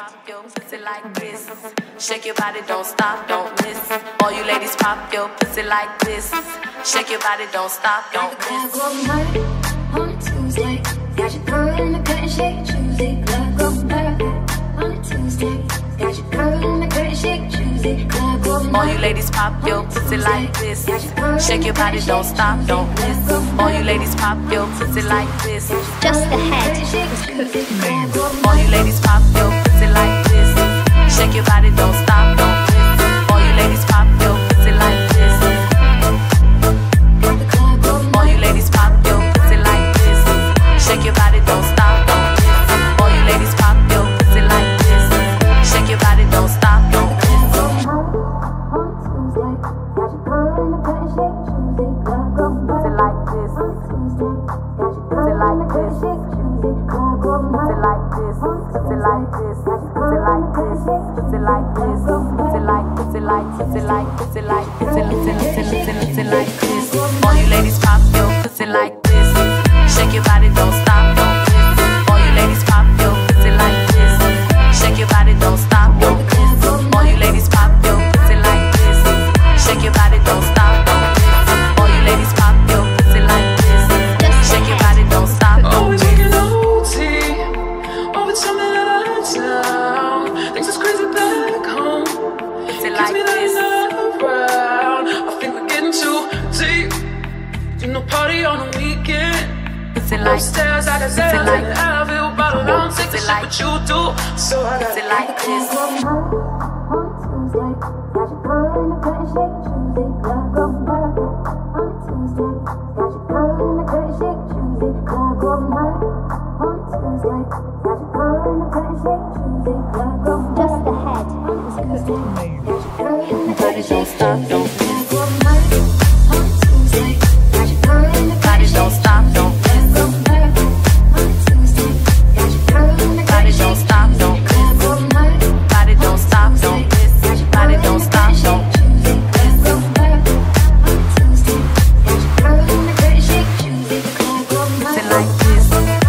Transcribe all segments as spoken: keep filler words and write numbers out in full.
pop your pussy like this. Shake your body, don't stop, don't miss. All you ladies pop your pussy like this. Shake your body, don't stop, don't miss. Club night on a Tuesday. Got your girl in the cut and shake Tuesday. Club go night on a Tuesday. Got your girl in the cut and shake Tuesday. Club go night. All you ladies pop your pussy like this. Shake your body, don't stop, don't miss. All you ladies pop your pussy like this. Just the head is cooked. All you ladies pop your pussy like this. Shake your body, don't stop, don't miss. All you ladies pop your pussy like this. All you ladies pop your pussy like this. Shake your body, don't stop, don't miss. All you ladies pop your pussy like this. Shake your body, don't stop, don't miss. Pussy like this. Pussy like this. Pussy like this. Pussy like this. Pussy like this. Pussy like this. Pussy like, pussy like, pussy like, pussy like, pussy, pussy, pussy, pussy, pussy like this. All you ladies pop your pussy like this. Shake your body, don't stop, don't miss. All you ladies pop your pussy like this. Shake your body, don't stop, don't miss. All you ladies pop your pussy like this. Shake your body, don't stop, don't miss. All you ladies pop your pussy like this. Shake your body, don't stop, don't Oh, we miss. making O T over something out of town. Things is crazy back home. Pussy Keeps like me this. lying around. I think we're getting too deep. You know, party on the weekend. Pussy like this. Upstairs, I got Pussy Zans like and Advil bottle. I don't take the Pussy shit, like but you do. So I got Pussy like this. Just the head is cooked. Body don't stop, don't miss. Body don't stop, don't miss. Body don't stop, don't miss. Body don't stop, don't miss. Body don't stop, don't Pussy like this.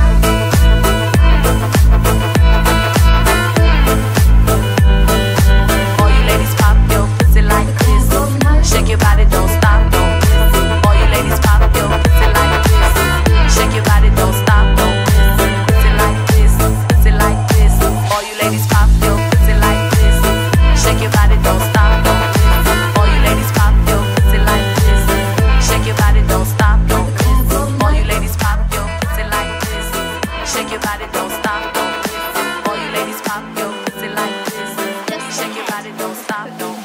All you ladies pop your pussy like this. Shake your body, don't stop, don't miss. All you ladies pop your pussy like this. Shake your body, don't stop, don't miss. Pussy like this, pussy like this. All you ladies pop your pussy like this. Shake your body, don't stop, don't miss. All you ladies pop your pussy like this. Shake your body, don't stop, don't miss. All you ladies pop your pussy like this. Shake your body, don't stop, don't miss. All you ladies pop your pussy like this. Shake your body, don't stop, don't